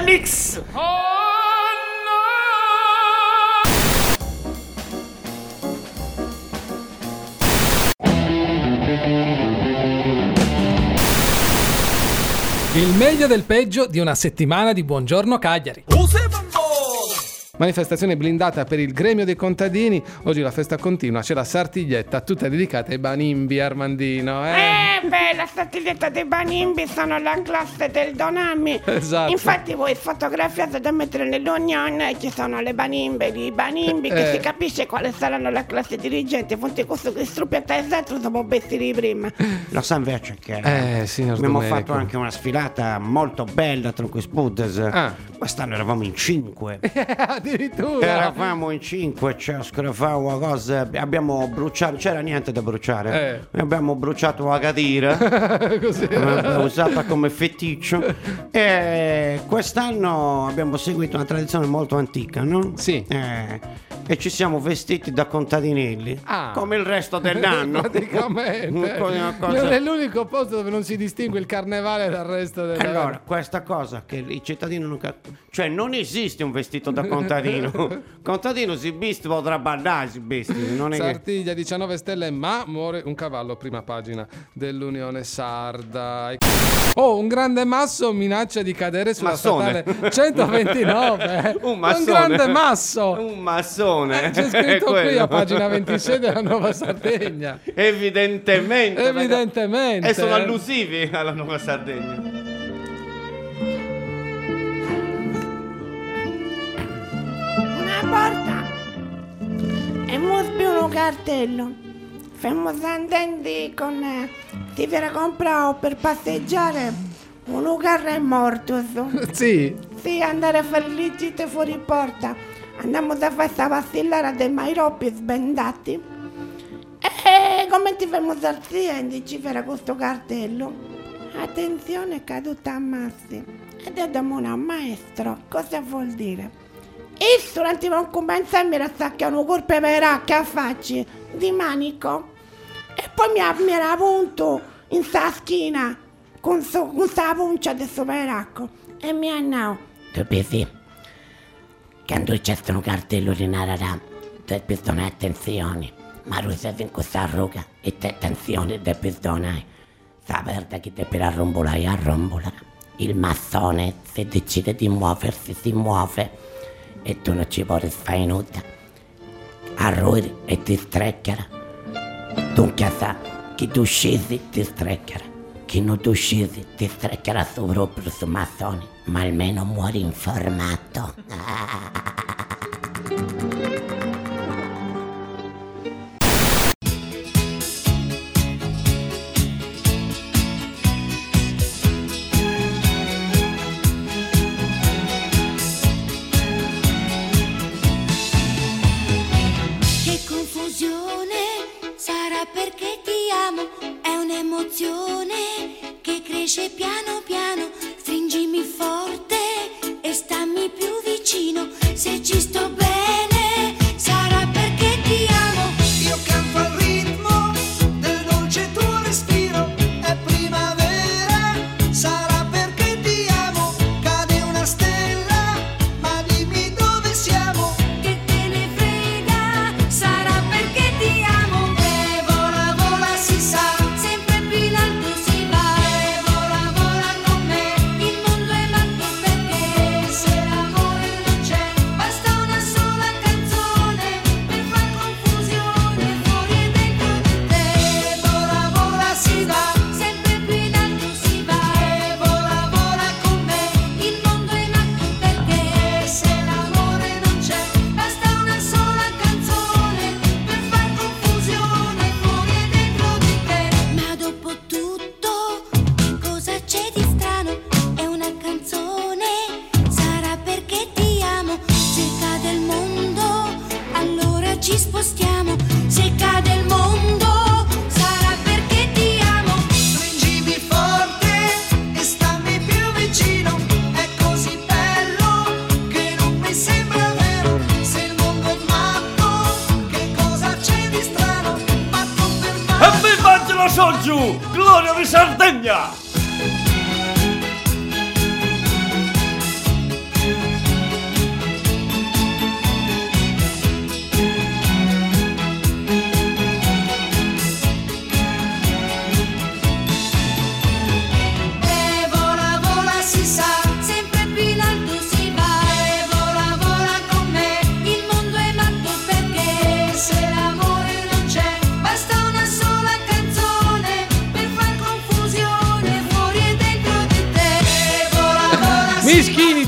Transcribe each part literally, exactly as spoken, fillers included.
Felix! Il meglio del peggio di una settimana di Buongiorno Cagliari. Manifestazione blindata per il gremio dei contadini. Oggi la festa continua, c'è la sartiglietta tutta dedicata ai banimbi, Armandino. Eh, eh beh, la sartiglietta dei banimbi sono la classe del Donami. Esatto. Infatti voi fotografiate da mettere nell'unione ci sono le banimbe, i banimbi, che eh. si capisce quale saranno la classe dirigente. Fonte questo che struppiata esatto dopo bestie di prima. Lo sa invece che Eh, signor abbiamo Domenico. fatto anche una sfilata molto bella tra quei Spuddes. Ah. Quest'anno eravamo in cinque. Addirittura. Eravamo in cinque, cioè scorafà una cosa. Abbiamo bruciato, c'era niente da bruciare. Eh. Abbiamo bruciato una catira. Così. L'abbiamo usata come feticcio. E quest'anno abbiamo seguito una tradizione molto antica, no? Sì. Eh, e ci siamo vestiti da contadinelli. Ah. Come il resto dell'anno. Praticamente. Una cosa- È l'unico posto dove non si distingue il carnevale dal resto della... Allora, questa cosa che i cittadini non cap- cioè non esiste un vestito da contadino. Contadino si veste, potrà ballare, si veste. Non è che... Sartiglia diciannove stelle, ma muore un cavallo, prima pagina dell'Unione Sarda. Oh, un grande masso minaccia di cadere sulla Massone. statale centoventinove. Un massone. grande masso. Un massone. Eh, c'è È scritto qui quello. a pagina ventisei della Nuova Sardegna. Evidentemente. Evidentemente. E sono allusivi alla Nuova Sardegna. Una porta e musbi un cartello. Fermo andando con eh, si viene comprato per passeggiare un lugar è morto. Sì. Sì, andare a fare le gite fuori porta. Andiamo da questa vacillare dei mairoppi sbendati. E come ti fermo salziendo ci farà questo cartello. Attenzione, è caduta a massi. Ed è da un maestro. Cosa vuol dire? I studenti non cominciano a sacchiare un corpo per che facci di manico. E poi mi ha, mi era punto in sta schina con, so, con sta puncia del superacco. E mi hanno Tu pensi? Quando c'è un cartello di narrarà, tu pistone attenzione, ma tu sei in questa ruga e te attenzione del pistone. Saperta che te per arrombolare arrombola. Il massone se decide di muoversi si muove e tu non ci puoi fare nulla. Arrudi e ti streccherà. Dunque sa che tu scesi ti streccherà. Che non tu scesi ti streccherà su proprio su massone, ma almeno muori informato. Che confusione, sarà perché ti amo, è un'emozione che cresce piano piano, stringimi forte e stammi più vicino, se ci sto bene, sarà perché ti amo. Io canto al ritmo del dolce tuo respiro, è primavera, sarà perché ti amo, cade una stella, ma dimmi dove siamo. Che te ne frega, sarà perché ti amo. E vola vola si sa, Sempre più in alto si va, e vola vola con me, il mondo è matto perché se l'amore non c'è, basta una sola canzone per far confusione fuori e dentro di te. e vola vola si va, Sempre più in alto si va, e vola vola con me, il mondo è matto perché se l'amore non c'è, basta una sola canzone per far confusione fuori e dentro di te. Ma dopo tutto, che cosa c'è di strano? È una canzone, sarà perché ti amo. Se cade il mondo, allora ci spostiamo. Se cade il mondo, sarà perché ti amo. stringimi forte e stammi più vicino, è così bello che non mi sembra vero, se il mondo è matto, che cosa c'è di strano, matto per matto. Evviva Angelo Soggiu! Gloria di Sardegna!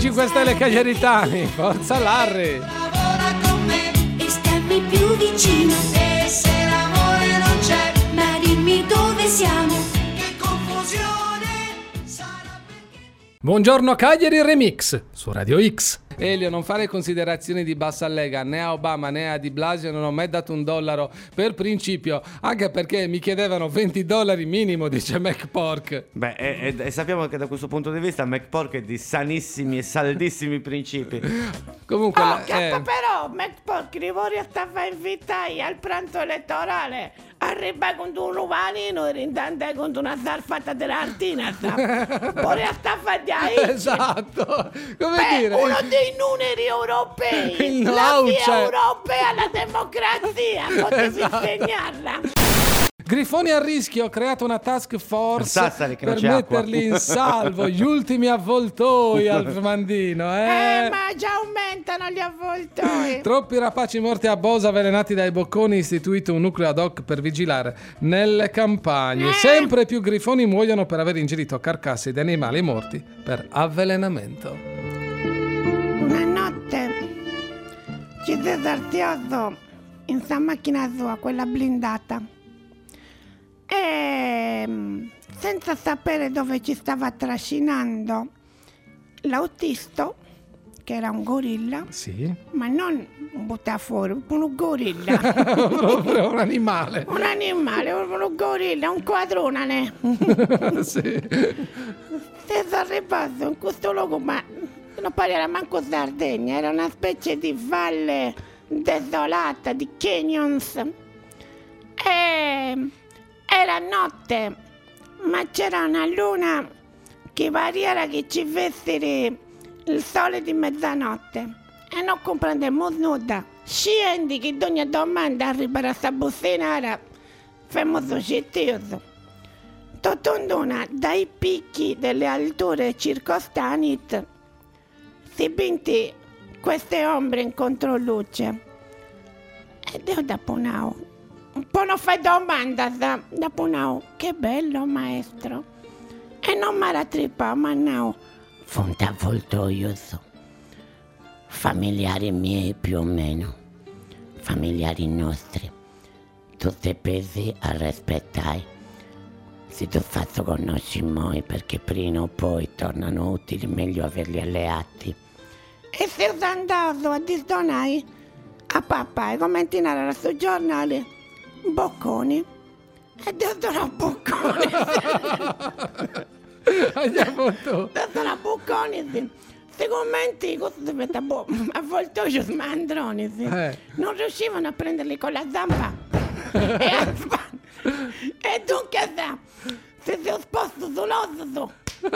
cinque Stelle Cagliaritani, forza Larry. Lavora con me E stammi più vicino, e se l'amore non c'è, ma dimmi dove siamo. che confusione sarà perché... Buongiorno Cagliari Remix su Radio X. Elio, non fare considerazioni di bassa lega né a Obama né a Di Blasio, non ho mai dato un dollaro per principio, anche perché mi chiedevano venti dollari minimo, dice McPork. Beh, e, e- e sappiamo che da questo punto di vista McPork è di sanissimi e saldissimi principi. Comunque, Oh, la- che eh, però, McPork, Livorio stava invitati al pranzo elettorale. Arriva con un umanino e rindande con una zarfata dell'artina. Poi sta fagliai. esatto, come Beh, dire, uno dei numeri europei. Il La nouce. via europea alla democrazia. Potevi insegnarla. Grifoni a rischio, ho creato una task force Sassari che non per c'è acqua. metterli in salvo, gli ultimi avvoltoi al Fernandino, eh. Eh, ma già aumentano gli avvoltoi. Troppi rapaci morti a Bosa avvelenati dai bocconi, istituito un nucleo ad hoc per vigilare nelle campagne. Sempre più grifoni muoiono per aver ingerito carcasse di animali morti per avvelenamento. Una notte ci si è sartioso in sta macchina sua, quella blindata. E senza sapere dove ci stava trascinando, l'autista, che era un gorilla, Sì, ma non un buttafuori, un gorilla, proprio un animale. un animale, un gorilla, un quadrunane. Sì. Si è arrivato in questo luogo, ma non pareva manco Sardegna, era una specie di valle desolata, di canyons. E era notte, ma c'era una luna che variava che ci vestire il sole di mezzanotte. E non comprendiamo nulla. Scendi che ogni domanda arriva a sta bussinara, famoso cittioso. Totondona dai picchi delle alture circostanti si vinti queste ombre in controluce. E io da Punao un po' non fai domanda da, da Punao, che bello maestro, e non mi era trippa ma no. Fonte avvoltoioso. Familiari miei più o meno, familiari nostri, tutti pesi a rispettare. Se tu faccio conosci moi perché prima o poi tornano utili, meglio averli alleati. E se sono andato a disdonare a papà e commentare sul giornale bocconi e io sono bocconi. Andiamo tu. Io sono bocconi, sì. Se commenti cosa diventa boh, a volte io smandroni, sì. Eh. Non riuscivano a prenderli con la zampa e, a spa- e dunque sa, se si è sposto sull'osso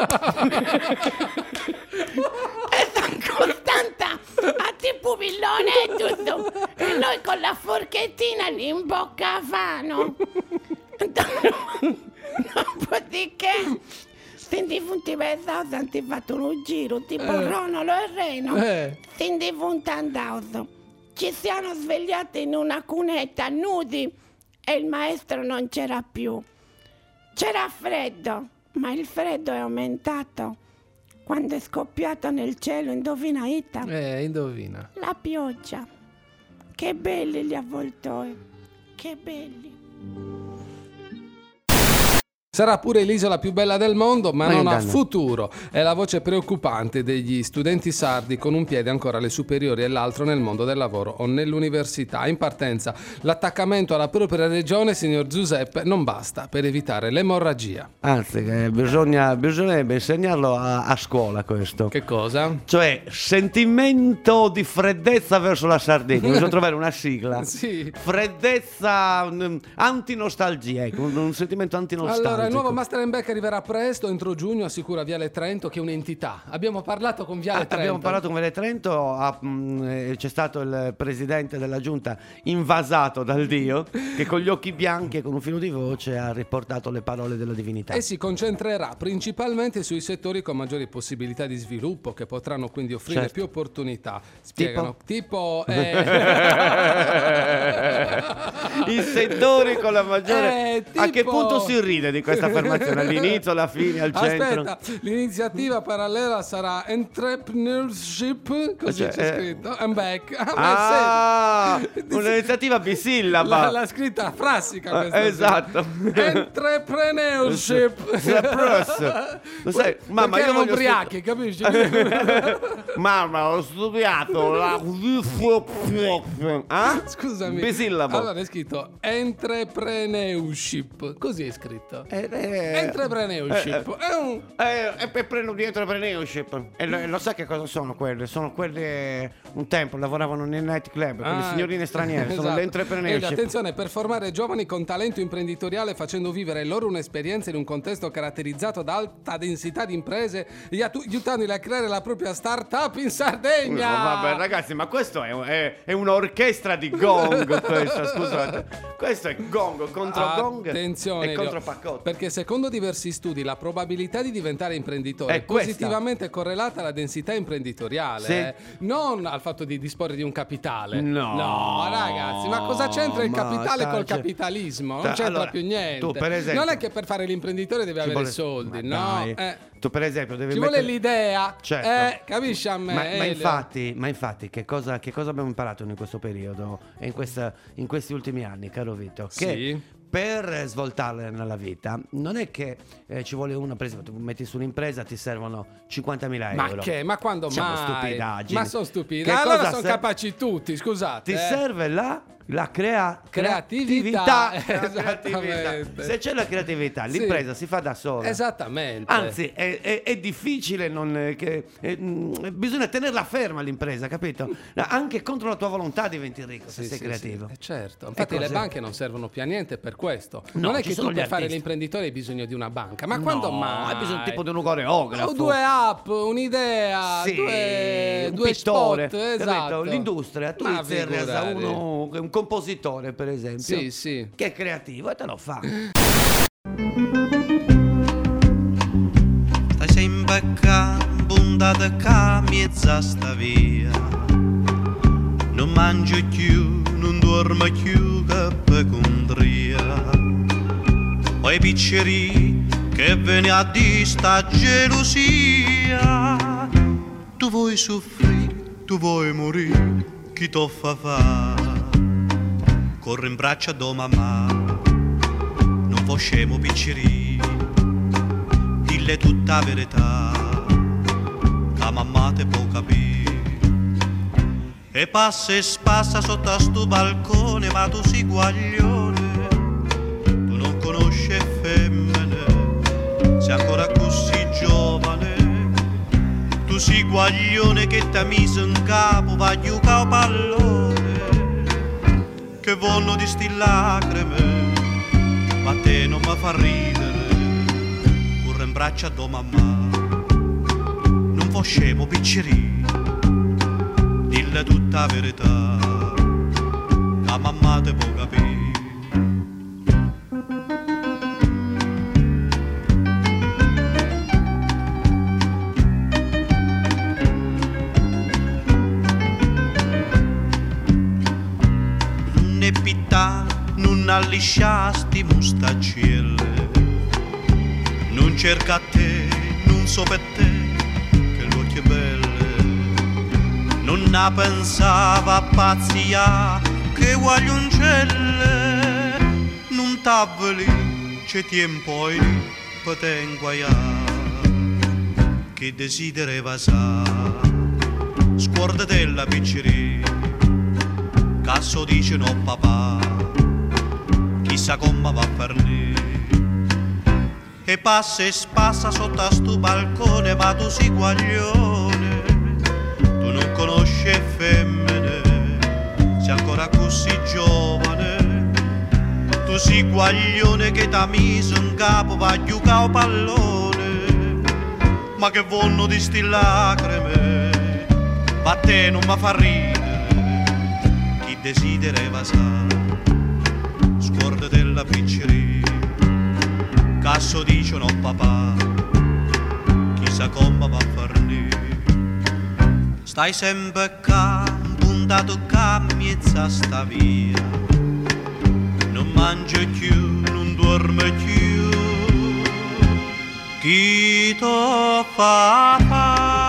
e sono costante a tipo pillone e tutto, e noi con la forchettina lì in bocca a fano. Dopodiché sentivo un tipo esausto, hanno fatto un giro tipo Eh. Ronolo e Reno. Eh. Sentivo un tandauso. Ci siamo svegliati in una cunetta nudi e il maestro non c'era più. C'era freddo, ma il freddo è aumentato quando è scoppiato nel cielo, indovina Ita? Eh, indovina. La pioggia. Che belli gli avvoltoi, che belli. Sarà pure l'isola più bella del mondo, ma, Ma non che ha danno. futuro. È la voce preoccupante degli studenti sardi con un piede ancora alle superiori e l'altro nel mondo del lavoro o nell'università. In partenza, l'attaccamento alla propria regione, signor Giuseppe, non basta per evitare l'emorragia. Anzi, eh, bisogna, bisognerebbe insegnarlo a, a scuola questo. Che cosa? Cioè, sentimento di freddezza verso la Sardegna. Bisogna trovare una sigla. Sì. Freddezza, mm, antinostalgia, ecco, un, un sentimento antinostalgico. Allora, il nuovo Master and Back arriverà presto, entro giugno, assicura Viale Trento che è un'entità. Abbiamo parlato con Viale Ah, Trento. abbiamo parlato con Viale Trento, ah, mh, eh, c'è stato il presidente della giunta invasato dal Dio che con gli occhi bianchi e con un filo di voce ha riportato le parole della divinità. E si concentrerà principalmente sui settori con maggiori possibilità di sviluppo, che potranno quindi offrire Certo. più opportunità. Spiegano tipo, eh, I settori con la maggiore... Eh, tipo- A che punto si ride di questa affermazione? All'inizio, alla fine, al centro? Aspetta, l'iniziativa parallela sarà entrepreneurship, così Cioè, c'è eh. scritto, and back. Ah, Ah, ma sì. un'iniziativa bisillaba. La, la scritta frassica questa. Eh, esatto. Entrepreneurship. Saprus. Lo sai, mamma, Perché io erano voglio ubriachi, capisci? Mamma, ho studiato la... Ah? Scusami. Bisillabo. Allora è scritto entrepreneurship. Così è scritto. Eh, eh, Entrepreneurship. È un... Eh, e per prendo di entrepreneurship. E lo, lo sai che cosa sono quelle? Sono quelle un tempo lavoravano nei nightclub, quelle Ah, signorine straniere, sono esatto. l'entrepreneurship. Ed attenzione, per formare giovani con talento imprenditoriale facendo vivere loro un'esperienza in un contesto caratterizzato da alta densità di imprese e aiutu- aiutandoli a creare la propria startup in Sardegna. No, vabbè, ragazzi, ma questo è, è, è un'orchestra di gong. Questa, scusate, questo è gong contro gong Attenzione, e Elio, contro paccotto. perché secondo diversi studi la probabilità di diventare imprenditore È è questa. positivamente correlata alla densità imprenditoriale, Sì. eh, non al fatto di disporre di un capitale. No. No, ragazzi, ma cosa c'entra il Ma capitale col cioè- capitalismo? Non Cioè, c'entra allora, più niente. tu, per esempio- non è che per fare l'imprenditore devi Ci avere vuole- soldi, ma no? dai. Eh, Tu per esempio devi ci mettere... vuole l'idea, Certo. eh, capisci a me? Ma, ma Elio? infatti, ma infatti che, cosa, che cosa abbiamo imparato in questo periodo e in, questa- in questi ultimi anni, caro Vito? Che Sì. per svoltare nella vita non è che eh, ci vuole una, per esempio, tu metti su un'impresa, ti servono cinquantamila Ma euro. che? Ma quando Siamo mai? stupidaggini. Ma sono stupidi. Che Allora cosa sono ser- capaci tutti, scusate. Ti eh. serve la, la crea- Creatività. creatività. La Esattamente. creatività. Se c'è la creatività, Sì. l'impresa si fa da sola. Esattamente. Anzi, è, è- è difficile, non, eh, che, eh, mm, bisogna tenerla ferma l'impresa, capito? Anche contro la tua volontà diventi ricco se Sì, sei sì, creativo. sì, eh, certo. Infatti le cos'è? banche non servono più a niente per questo. No, non è ci che sono tu gli per fare artisti. l'imprenditore hai bisogno di una banca. Ma No, quando mai? hai bisogno tipo di un coreografo. O due app, un'idea, Sì, due, un due pittore, spot, capito? esatto. L'industria, tu Ma inizi a resa figurati. uno, un compositore per esempio, Sì, sì. che è creativo e te lo fa. Stai sempre qua, buntata qua, mezza sta via. Non mangio più, non dormo più, che pecondria. Poi picceri che vieni a di sta gelosia. Tu vuoi soffrire, tu vuoi morire, chi t'o fa fa? Corro in braccio a do mamma, non può scemo picceri, dille tutta la verità, che mamma te può capire. E passa e spassa sotto a sto balcone, ma tu sei guaglione, tu non conosci femmine, sei ancora così giovane. Tu sei guaglione che t'ha messo in capo, va a giocare a pallone, che vogliono di sti lacrime, ma te non mi fa ridere. Corre in braccio a tua mamma, non fo scemo picceri, dille tutta la verità, la mamma te può capire. Ne pittà, non allisciasti mustaccelle, non cerca a te, non so per te, che l'occhio è belle, non ne pensava a pazzia, che guaglioncelle, non t'avveli, c'è tempo lì, per te inguaiare, che desidereva sa, scordatella piccerì, cazzo dice no papà, chissà come va a farne. E passa e spassa sotto a sto balcone, ma tu sei guaglione, tu non conosci femmine, sei ancora così giovane. Tu sei guaglione che t'ha messo in capo, va a giocare a pallone, ma che vogliono di sti lacrime, ma a te non mi fa ridere. Desidereva sa, scorda della picceria, cazzo dice no papà, chissà come va a farne. Stai sempre qua, puntato qua, mezza sta via, mangia più, non dorme più. Chi to fa fa?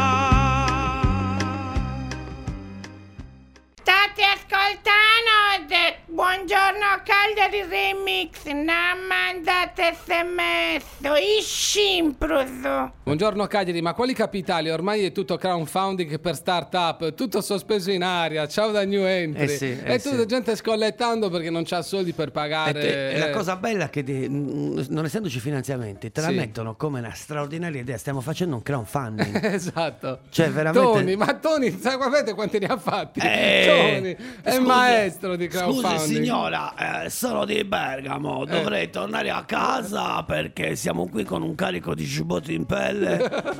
State ascoltando de- Buongiorno Cagliari Remix, non mandate sms, iscimpruso. Buongiorno Cagliari, ma quali capitali? Ormai è tutto crowdfunding per start-up, tutto sospeso in aria, ciao da new entry. Eh sì, eh e tutta sì. gente scollettando perché non c'ha soldi per pagare. E, te- e la eh. cosa bella è che di- n- non essendoci finanziamenti te la Sì. mettono come una straordinaria idea. Stiamo facendo un crowdfunding. Esatto. Cioè, veramente- Tony, ma Tony, sai sapete quanti ne ha fatti? Eh, Tony è scusi- maestro di crowdfunding. Scusi signora, eh, sono di Bergamo, dovrei tornare a casa perché siamo qui con un carico di ciubotti in pelle.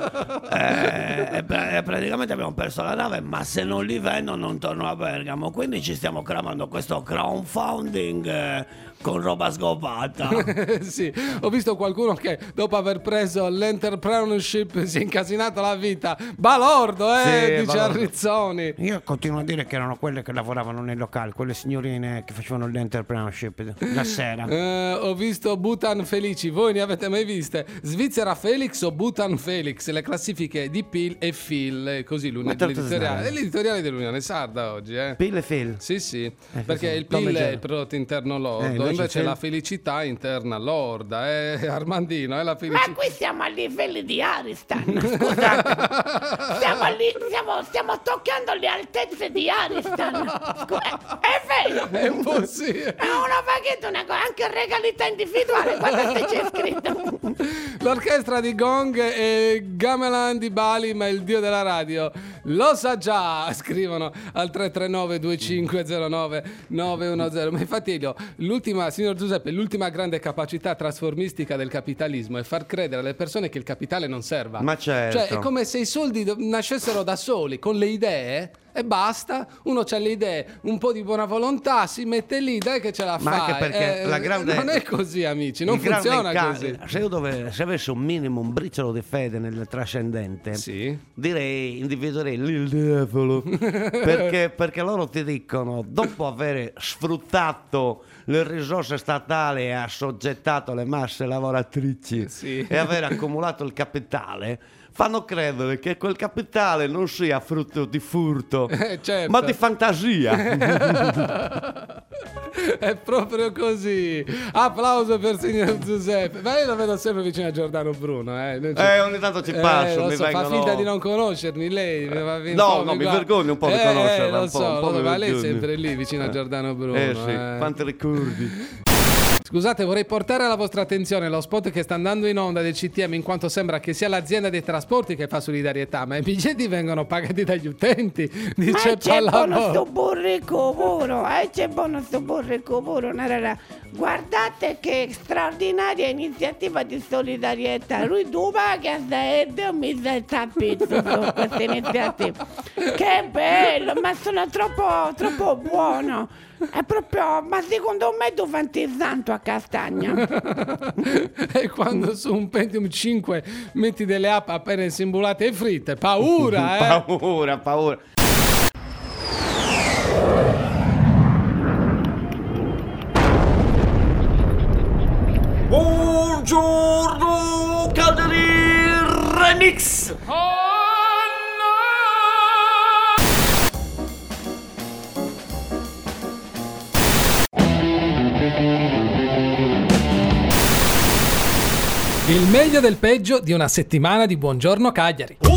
Eh, e pra- e praticamente abbiamo perso la nave, ma se non li vendo non torno a Bergamo. Quindi ci stiamo cramando questo crowdfunding eh, con roba scopata. Sì, ho visto qualcuno che dopo aver preso l'entrepreneurship si è incasinato la vita. Balordo, eh, Sì, dice balordo. Arrizzoni. Io continuo a dire che erano quelle che lavoravano nei locali, quelle signorine che facevano l'entrepreneurship la sera. Eh, ho visto Bhutan Felici, voi ne avete mai viste? Svizzera Felix o Bhutan Felix? Le classifiche di Pil e Phil, eh, così l'uni- tanto l'editoriale. snare. È l'editoriale dell'Unione Sarda oggi, eh. Pil e Phil. Sì, sì, perché sì, il come P I L è genere. il prodotto interno Eh, lordo, invece invece Phil- la felicità interna lorda, eh, Armandino, è la Ma felicità. qui siamo a livelli di Ariston, scusate. Stiamo, lì, stiamo, stiamo toccando le altezze di Ariston. Scu- è vero. È un po' sì. È una vaghetta, una cosa, anche regalità individuale, guarda se c'è scritto. L'orchestra di Gong e Gamelan di Bali, ma il dio della radio lo sa già, scrivono al tre tre nove due cinque zero nove nove uno zero. Ma infatti Elio, l'ultima, signor Giuseppe, l'ultima grande capacità trasformistica del capitalismo è far credere alle persone che il capitale non serva. Ma certo. Cioè è come se i soldi do- nascessero da soli, con le idee, e basta. Uno c'ha le idee, un po' di buona volontà, si mette lì, dai che ce la Ma fai. anche perché Eh, la grande- non è così, amici, non Il grande funziona ca- così. Se io dove, se avessi un minimo, un briciolo di fede nel trascendente, Sì. direi, individuerei il diavolo. perché, perché loro ti dicono, dopo aver sfruttato le risorse statali e assoggettato le masse lavoratrici Sì. e aver accumulato il capitale, fanno credere che quel capitale non sia frutto di furto, Eh, certo. ma di fantasia. È proprio così. Applauso per signor Giuseppe. Ma io lo vedo sempre vicino a Giordano Bruno. Eh, Non ci- Eh, ogni tanto ci passo, lo mi so, fa vengono- finta di non conoscermi lei. mi fa fin- No, un po' no, mi guarda. vergogno un po' di Eh, conoscerla, Lo un po', so, un po' lo so, mi ma lei è vergogno. sempre lì vicino a Giordano Bruno. Eh sì, eh. quanti ricordi. Scusate, vorrei portare alla vostra attenzione lo spot che sta andando in onda del C T M, in quanto sembra che sia l'azienda dei trasporti che fa solidarietà, ma i biglietti vengono pagati dagli utenti, Ma dice c'è buono Pallavolo. sto burrico puro, eh, c'è buono sto burrico puro, narara. Guardate che straordinaria iniziativa di solidarietà. Lui tu paghi e Dio mi dai tappizzo su questa iniziativa. Che bello, ma sono troppo, troppo buono. È proprio, ma secondo me tu fanti santo a castagna. E quando su un Pentium cinque metti delle app appena simulate e fritte, paura, eh? Paura, paura. Buongiorno, Cagliari Remix. Il meglio del peggio di una settimana di Buongiorno Cagliari.